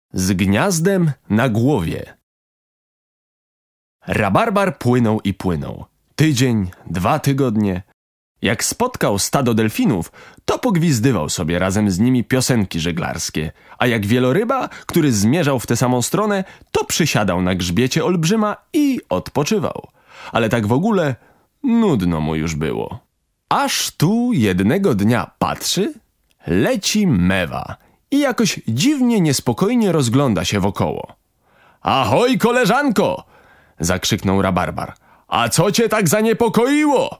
Z gniazdem na głowie. Rabarbar płynął i płynął. Tydzień, 2 tygodnie. Jak spotkał stado delfinów, to pogwizdywał sobie razem z nimi piosenki żeglarskie, a jak wieloryba, który zmierzał w tę samą stronę, to przysiadał na grzbiecie olbrzyma i odpoczywał. Ale tak w ogóle nudno mu już było. Aż tu jednego dnia patrzy, leci mewa i jakoś dziwnie niespokojnie rozgląda się wokoło. Ahoj, koleżanko! Zakrzyknął rabarbar. A co cię tak zaniepokoiło?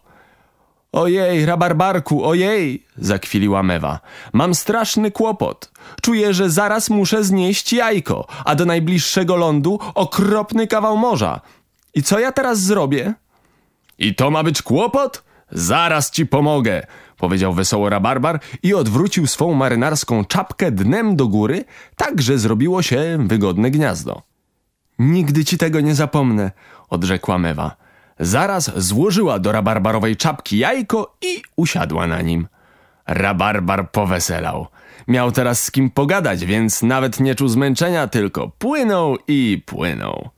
Ojej, rabarbarku, ojej, zakwiliła mewa. Mam straszny kłopot. Czuję, że zaraz muszę znieść jajko, a do najbliższego lądu okropny kawał morza. I co ja teraz zrobię? I to ma być kłopot? Zaraz ci pomogę, powiedział wesoło rabarbar i odwrócił swą marynarską czapkę dnem do góry, tak że zrobiło się wygodne gniazdo. Nigdy ci tego nie zapomnę, odrzekła mewa. Zaraz złożyła do rabarbarowej czapki jajko i usiadła na nim. Rabarbar poweselał. Miał teraz z kim pogadać, więc nawet nie czuł zmęczenia, tylko płynął i płynął.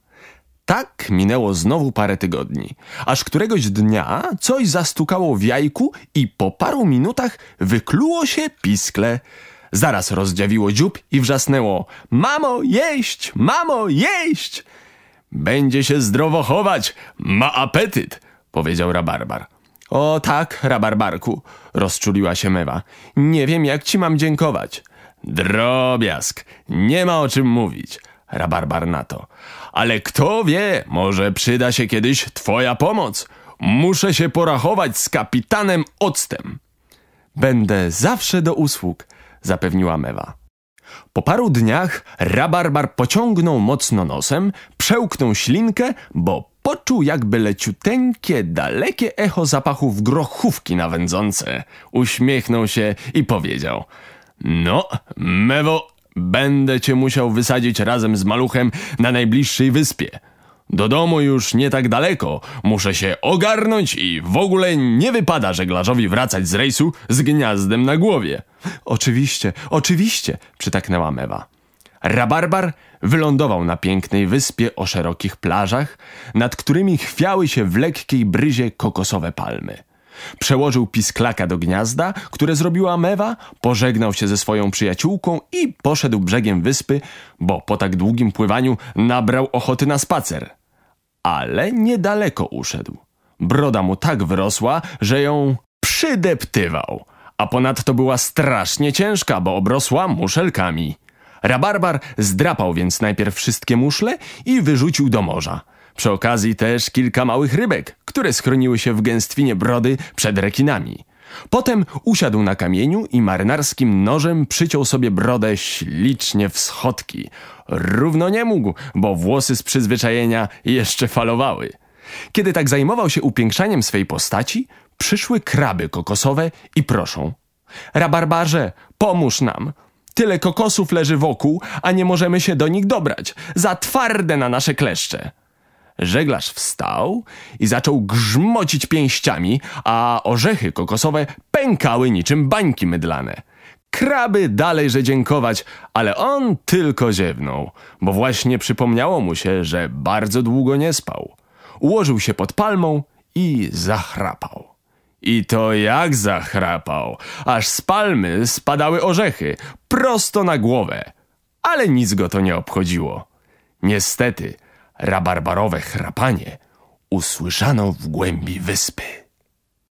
Tak minęło znowu parę tygodni, aż któregoś dnia coś zastukało w jajku i po paru minutach wykluło się piskle. Zaraz rozdziawiło dziób i wrzasnęło: mamo, jeść! Mamo, jeść! Będzie się zdrowo chować, ma apetyt, powiedział rabarbar. O tak, rabarbarku, rozczuliła się mewa. Nie wiem, jak ci mam dziękować. Drobiazg, nie ma o czym mówić, rabarbar na to. Ale kto wie, może przyda się kiedyś twoja pomoc. Muszę się porachować z kapitanem Octem. Będę zawsze do usług, zapewniła mewa. Po paru dniach rabarbar pociągnął mocno nosem, przełknął ślinkę, bo poczuł jakby leciuteńkie, dalekie echo zapachów grochówki nawędzące. Uśmiechnął się i powiedział: no, mewo, będę cię musiał wysadzić razem z maluchem na najbliższej wyspie. Do domu już nie tak daleko, muszę się ogarnąć i w ogóle nie wypada żeglarzowi wracać z rejsu z gniazdem na głowie. Oczywiście, oczywiście, przytaknęła mewa. Rabarbar wylądował na pięknej wyspie o szerokich plażach, nad którymi chwiały się w lekkiej bryzie kokosowe palmy. Przełożył pisklaka do gniazda, które zrobiła mewa, pożegnał się ze swoją przyjaciółką i poszedł brzegiem wyspy, bo po tak długim pływaniu nabrał ochoty na spacer. Ale niedaleko uszedł. Broda mu tak wyrosła, że ją przydeptywał, a ponadto była strasznie ciężka, bo obrosła muszelkami. Rabarbar zdrapał więc najpierw wszystkie muszle i wyrzucił do morza. Przy okazji też kilka małych rybek, które schroniły się w gęstwinie brody przed rekinami. Potem usiadł na kamieniu i marynarskim nożem przyciął sobie brodę ślicznie w schodki. Równo nie mógł, bo włosy z przyzwyczajenia jeszcze falowały. Kiedy tak zajmował się upiększaniem swej postaci, przyszły kraby kokosowe i proszą: rabarbarze, pomóż nam. Tyle kokosów leży wokół, a nie możemy się do nich dobrać. Za twarde na nasze kleszcze. Żeglarz wstał i zaczął grzmocić pięściami, a orzechy kokosowe pękały niczym bańki mydlane. Kraby dalejże dziękować, ale on tylko ziewnął, bo właśnie przypomniało mu się, że bardzo długo nie spał. Ułożył się pod palmą i zachrapał. I to jak zachrapał, aż z palmy spadały orzechy prosto na głowę, ale nic go to nie obchodziło. Niestety, rabarbarowe chrapanie usłyszano w głębi wyspy.